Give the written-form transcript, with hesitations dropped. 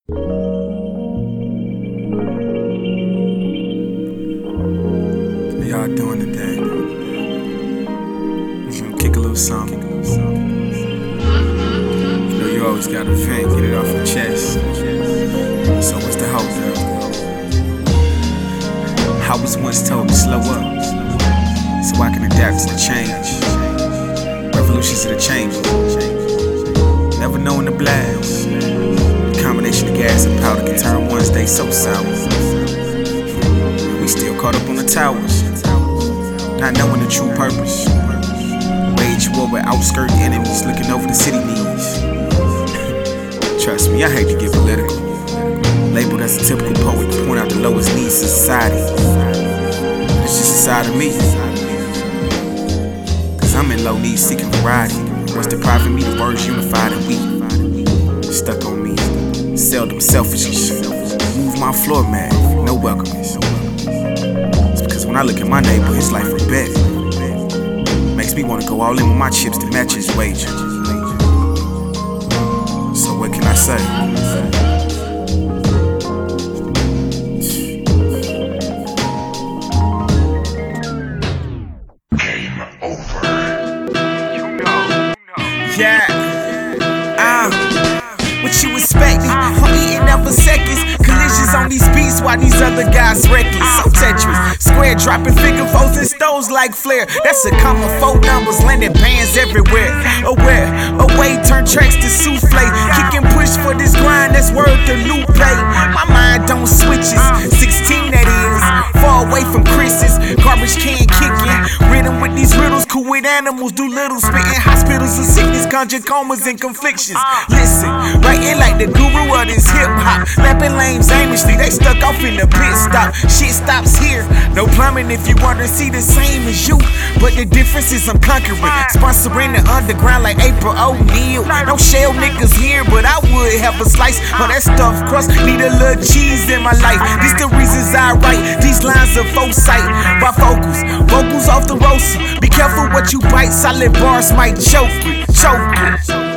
How y'all doing today? Just gonna kick a little something. You know you always gotta vent, get it off your chest. So what's the hold up? I was once told to slow up, so I can adapt to the change. Revolutions of the chamber, never knowing the blast. The combination of gas and powder can turn one's day so sour. We still caught up on the towers, not knowing the true purpose. Wage war with outskirt enemies looking over the city needs. Trust me, I hate to get political, labeled as a typical poet to point out the lowest needs in society. It's just a side of me, cause I'm in low need seeking variety. What's depriving me? The words unified and weak stuck on me. Seldom selfishness, move my floor mat, no welcomeness. It's because when I look at my neighbor, his life a bet. Makes me wanna go all in with my chips to match his wage. So what can I say? Yeah, what you expecting? I'm eating up for seconds. Collisions on these beats while these other guys reckless. So Tetris, square dropping figure fours and stoves like flare. That's a common four numbers, landing bands everywhere. Away, turn tracks to souffle. Kick and push for this grind, that's word to Lupe. My mind don't switches, 16 that is. Far away from Chris's, garbage can kicking. Rhythm with these riddles, cool with animals, do little. Spitting hospitals of sickness, conjure comas and conflictions. Listen, writing like the guru of this hip hop. Lapping lames aimlessly, they stuck off in the pit stop. Shit stops here, no plumbing if you wanna see the same as you. But the difference is I'm conquering. Sponsoring the underground like April O'Neil. No shell niggas here, but I would have a slice. But that stuffed crust need a little cheese in my life. These the reasons I write these lines of foresight. By vocals off the roaster. Be careful what you bite, solid bars might choke you.